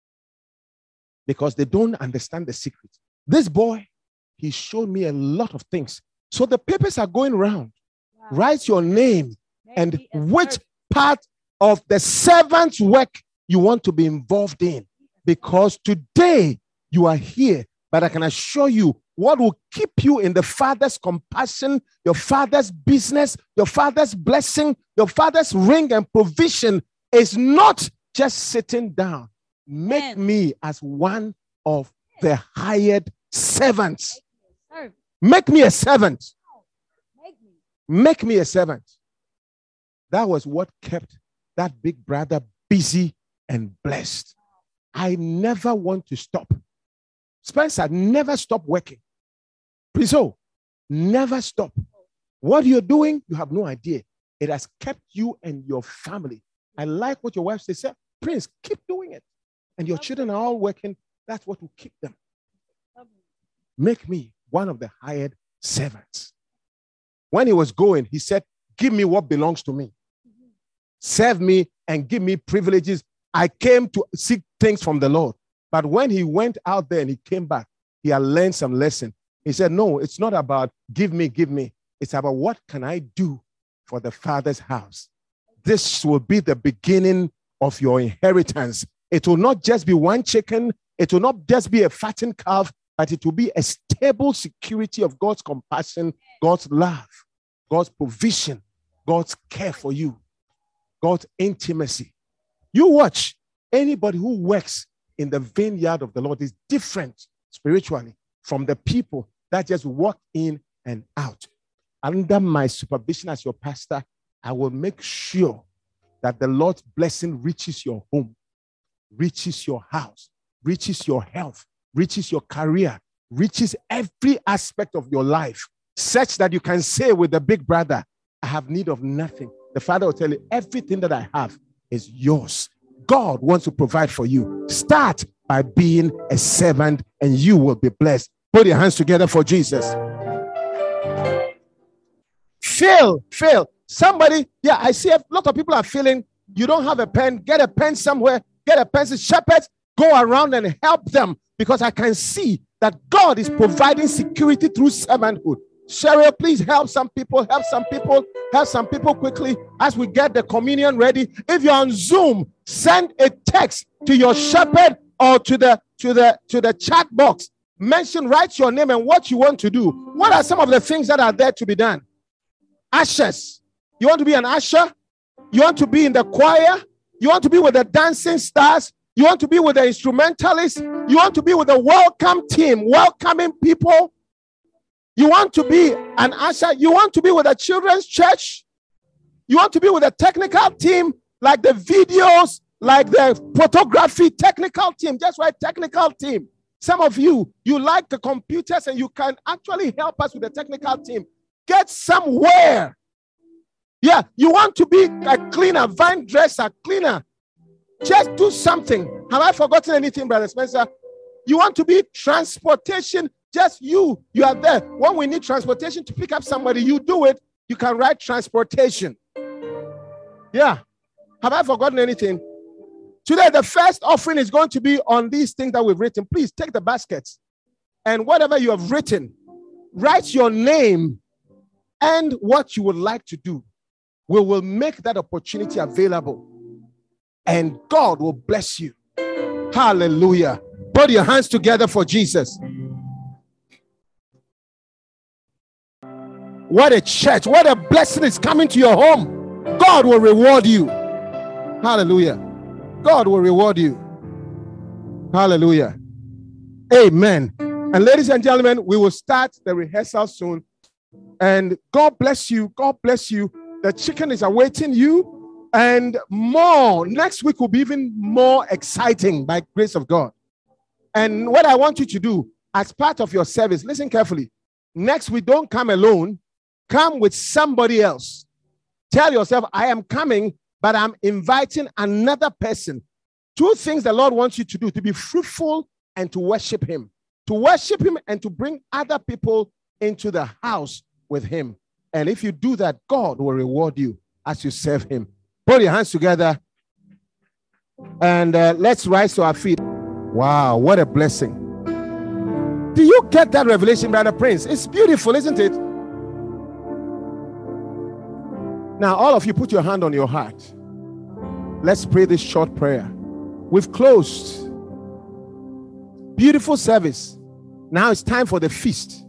because they don't understand the secret. This boy, he showed me a lot of things. So the papers are going around. Wow. Write your name and Maybe a which servant. part of the servant's work you want to be involved in. Because today you are here, but I can assure you what will keep you in the Father's compassion, your Father's business, your Father's blessing, your Father's ring and provision is not just sitting down. Make Amen. me as one of the hired servants. Servant. Make me a servant. Make me. Make me a servant. That was what kept that big brother busy and blessed. I never want to stop. Spencer, never stop working. Priso, never stop. What you're doing, you have no idea. It has kept you and your family. I like what your wife said. Prince, keep doing it. And your children are all working. That's what will keep them. Make me one of the hired servants. When he was going, he said, give me what belongs to me. Serve me and give me privileges. I came to seek things from the Lord. But when he went out there and he came back, he had learned some lesson. He said, no, it's not about give me. It's about what can I do for the Father's house. This will be the beginning of your inheritance. It will not just be one chicken. It will not just be a fattened calf, but it will be a stable security of God's compassion, God's love, God's provision, God's care for you, God's intimacy. You watch, anybody who works in the vineyard of the Lord is different spiritually from the people that just walk in and out. Under my supervision as your pastor, I will make sure that the Lord's blessing reaches your home, reaches your house, reaches your health, reaches your career, reaches every aspect of your life, such that you can say with the big brother, I have need of nothing. The Father will tell you, everything that I have is yours. God wants to provide for you. Start by being a servant and you will be blessed. Put your hands together for Jesus. Fail. Somebody, I see a lot of people are feeling you don't have a pen. Get a pen somewhere. Get a pencil. Shepherds, go around and help them, because I can see that God is providing security through servanthood. Cheryl, please help some people quickly as we get the communion ready. If you're on Zoom, send a text to your shepherd or to the chat box. Write your name and what you want to do. What are some of the things that are there to be done? Ushers. You want to be an usher? You want to be in the choir? You want to be with the dancing stars? You want to be with the instrumentalists? You want to be with the welcome team, welcoming people? You want to be an usher? You want to be with a children's church? You want to be with a technical team, like the videos, like the photography technical team? Just write technical team. Some of you like the computers and you can actually help us with the technical team. Get somewhere. Yeah, you want to be a cleaner, vine dresser, cleaner. Just do something. Have I forgotten anything, Brother Spencer? You want to be transportation, just you are there. When we need transportation to pick up somebody, you do it. You can write transportation. Yeah. Have I forgotten anything? Today, the first offering is going to be on these things that we've written. Please take the baskets and whatever you have written, write your name and what you would like to do. We will make that opportunity available and God will bless you. Hallelujah. Put your hands together for Jesus. What a church. What a blessing is coming to your home. God will reward you. Hallelujah. God will reward you. Hallelujah. Amen. And ladies and gentlemen, we will start the rehearsal soon. And God bless you. God bless you. The chicken is awaiting you. And more. Next week will be even more exciting by grace of God. And what I want you to do as part of your service, listen carefully. Next week, don't come alone. Come with somebody else. Tell yourself, I am coming, but I'm inviting another person. Two things the Lord wants you to do: to be fruitful and to worship him. To worship him and to bring other people into the house with him. And if you do that, God will reward you as you serve him. Put your hands together and let's rise to our feet. Wow, what a blessing. Do you get that revelation, Brother Prince? It's beautiful, isn't it? Now, all of you, put your hand on your heart. Let's pray this short prayer. We've closed. Beautiful service. Now it's time for the feast.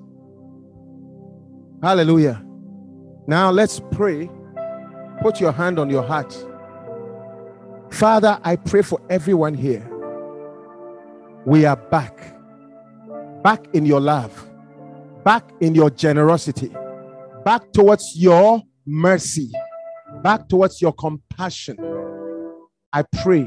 Hallelujah. Now let's pray. Put your hand on your heart. Father, I pray for everyone here. We are back. Back in your love. Back in your generosity. Back towards your mercy. Back towards your compassion. I pray.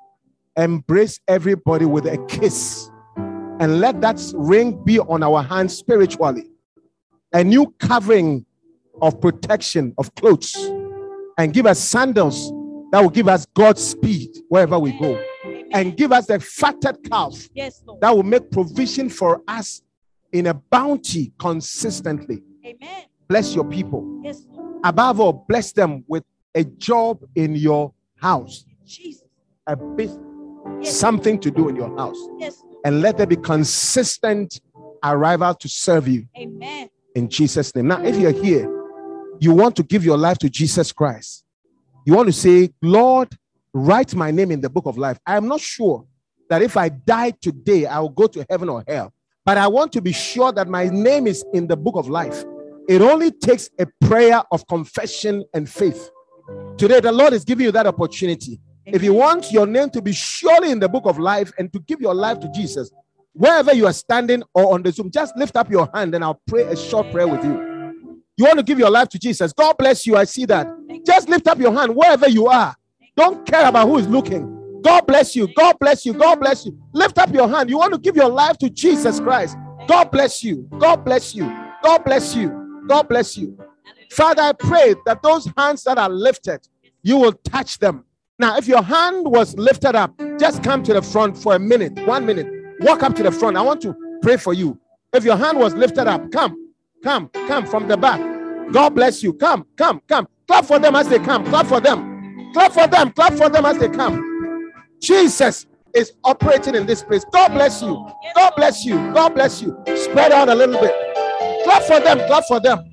Embrace everybody with a kiss. And let that ring be on our hands spiritually. A new covering of protection, of clothes. And give us sandals that will give us God's speed wherever we go. Amen. And give us the fatted calf, yes, Lord, that will make provision for us in a bounty consistently. Amen. Bless your people. Yes, Lord. Above all, bless them with a job in your house. Jesus. A business, yes, something to do in your house. Yes, Lord. And let there be consistent arrival to serve you. Amen. In Jesus' name. Now, if you're here, you want to give your life to Jesus Christ. You want to say, Lord, write my name in the book of life. I am not sure that if I die today, I will go to heaven or hell. But I want to be sure that my name is in the book of life. It only takes a prayer of confession and faith. Today, the Lord is giving you that opportunity. Amen. If you want your name to be surely in the book of life and to give your life to Jesus, wherever you are standing or on the Zoom, just lift up your hand and I'll pray a short prayer with you. You want to give your life to Jesus. God bless you. I see that. Just lift up your hand wherever you are. Don't care about who is looking. God bless you. God bless you. God bless you. Lift up your hand. You want to give your life to Jesus Christ. God bless you. God bless you. God bless you. God bless you. Father, I pray that those hands that are lifted, you will touch them. Now, if your hand was lifted up, just come to the front for a minute, 1 minute. Walk up to the front. I want to pray for you. If your hand was lifted up, come from the back. God bless you. Come. Clap for them as they come. Clap for them. Clap for them. Clap for them as they come. Jesus is operating in this place. God bless you. God bless you. God bless you. Spread out a little bit. Clap for them. Clap for them.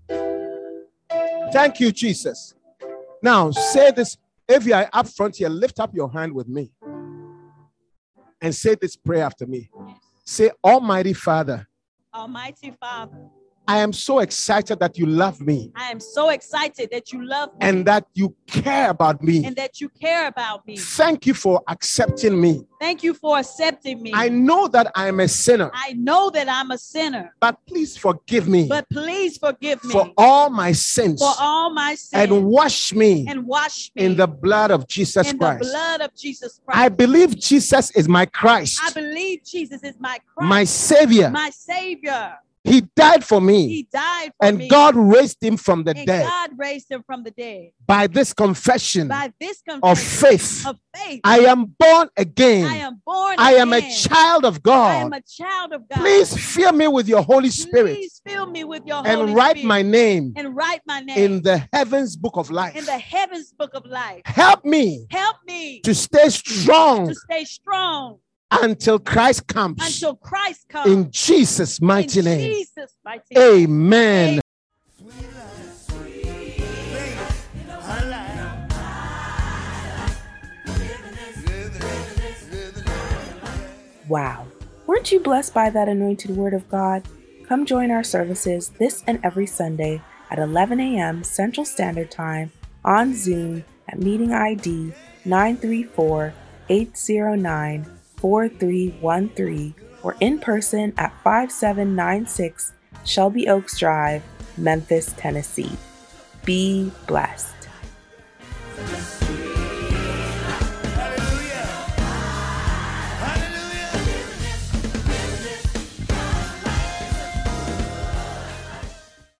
Thank you, Jesus. Now, say this. If you are up front here, lift up your hand with me and say this prayer after me. Say, Almighty Father. Almighty Father. I am so excited that you love me. I am so excited that you love me. And that you care about me. And that you care about me. Thank you for accepting me. Thank you for accepting me. I know that I am a sinner. I know that I'm a sinner. But please forgive me. But please forgive me. For all my sins. For all my sins. And wash me. And wash me. In the blood of Jesus in Christ. In the blood of Jesus Christ. I believe Jesus is my Christ. I believe Jesus is my Christ. My Savior. My Savior. He died for me. He died for And me. God raised him from the And dead. God raised him from the dead. By this confession By this of confession faith, of faith, I am born again. I am born I am a again. child of I am God. a child of God. Please fill me with your Holy Spirit Please fill me with your and Holy write Spirit my name and write my name in the heavens book of life. in the heavens book of life. Help me Help me to stay strong to stay strong until Christ comes. until Christ comes. In Jesus' mighty in name. Jesus' mighty name. Amen. Wow. Weren't you blessed by that anointed word of God? Come join our services this and every Sunday at 11 a.m. Central Standard Time on Zoom at meeting ID 934-809-4313 or in person at 5796 Shelby Oaks Drive, Memphis, Tennessee. Be blessed.